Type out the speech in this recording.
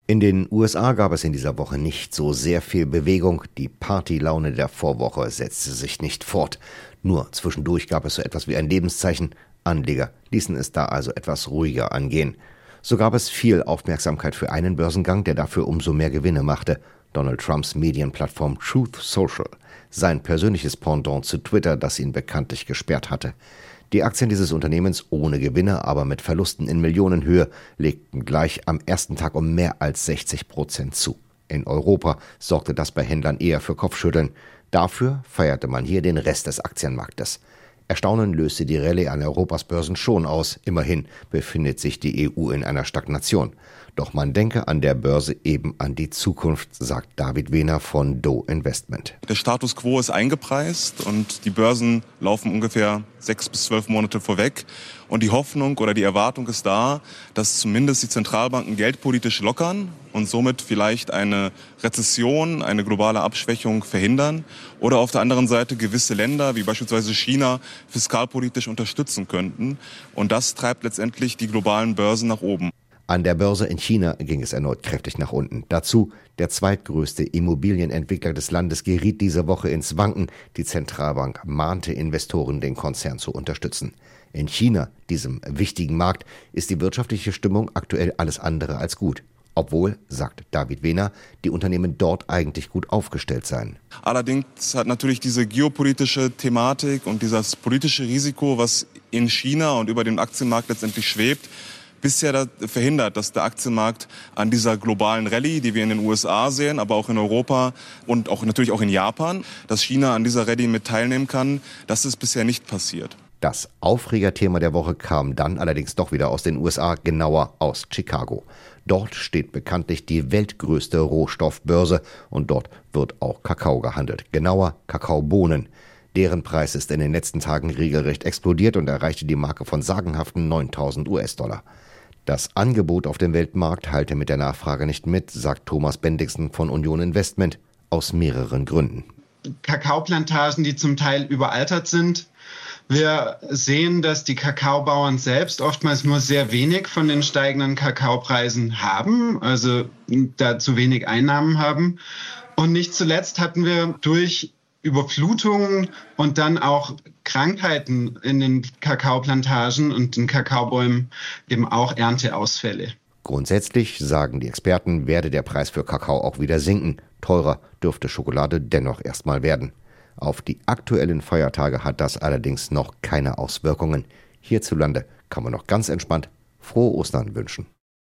In den USA gab es in dieser Woche nicht so sehr viel Bewegung. Die Partylaune der Vorwoche setzte sich nicht fort. Nur zwischendurch gab es so etwas wie ein Lebenszeichen. Anleger ließen es da also etwas ruhiger angehen. So gab es viel Aufmerksamkeit für einen Börsengang, der dafür umso mehr Gewinne machte. Donald Trumps Medienplattform Truth Social. Sein persönliches Pendant zu Twitter, das ihn bekanntlich gesperrt hatte. Die Aktien dieses Unternehmens ohne Gewinne, aber mit Verlusten in Millionenhöhe, legten gleich am ersten Tag um mehr als 60% zu. In Europa sorgte das bei Händlern eher für Kopfschütteln. Dafür feierte man hier den Rest des Aktienmarktes. Erstaunen löste die Rallye an Europas Börsen schon aus. Immerhin befindet sich die EU in einer Stagnation. Doch man denke an der Börse eben an die Zukunft, sagt David Wehner von Do Investment. Der Status quo ist eingepreist und die Börsen laufen ungefähr 6 bis 12 Monate vorweg. Und die Hoffnung oder die Erwartung ist da, dass zumindest die Zentralbanken geldpolitisch lockern und somit vielleicht eine Rezession, eine globale Abschwächung verhindern oder auf der anderen Seite gewisse Länder wie beispielsweise China fiskalpolitisch unterstützen könnten. Und das treibt letztendlich die globalen Börsen nach oben. An der Börse in China ging es erneut kräftig nach unten. Dazu, der zweitgrößte Immobilienentwickler des Landes geriet diese Woche ins Wanken. Die Zentralbank mahnte Investoren, den Konzern zu unterstützen. In China, diesem wichtigen Markt, ist die wirtschaftliche Stimmung aktuell alles andere als gut. Obwohl, sagt David Wehner, die Unternehmen dort eigentlich gut aufgestellt seien. Allerdings hat natürlich diese geopolitische Thematik und dieses politische Risiko, was in China und über den Aktienmarkt letztendlich schwebt, bisher verhindert, dass der Aktienmarkt an dieser globalen Rallye, die wir in den USA sehen, aber auch in Europa und auch natürlich auch in Japan, dass China an dieser Rallye mit teilnehmen kann. Das ist bisher nicht passiert. Das Aufregerthema der Woche kam dann allerdings doch wieder aus den USA, genauer aus Chicago. Dort steht bekanntlich die weltgrößte Rohstoffbörse und dort wird auch Kakao gehandelt, genauer Kakaobohnen. Deren Preis ist in den letzten Tagen regelrecht explodiert und erreichte die Marke von sagenhaften 9.000 US-Dollar. Das Angebot auf dem Weltmarkt halte mit der Nachfrage nicht mit, sagt Thomas Bendixen von Union Investment, aus mehreren Gründen. Kakaoplantagen, die zum Teil überaltert sind. Wir sehen, dass die Kakaobauern selbst oftmals nur sehr wenig von den steigenden Kakaopreisen haben, also da zu wenig Einnahmen haben. Und nicht zuletzt hatten wir durch Überflutungen und dann auch Krankheiten in den Kakaoplantagen und den Kakaobäumen eben auch Ernteausfälle. Grundsätzlich, sagen die Experten, werde der Preis für Kakao auch wieder sinken. Teurer dürfte Schokolade dennoch erstmal werden. Auf die aktuellen Feiertage hat das allerdings noch keine Auswirkungen. Hierzulande kann man noch ganz entspannt frohe Ostern wünschen.